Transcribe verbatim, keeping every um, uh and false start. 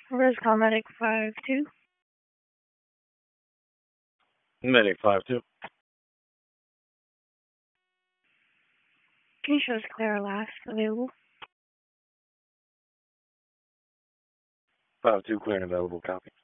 Where's call medic five two? Medic five two. Can you show us Clara last available? five two clear and available, copy.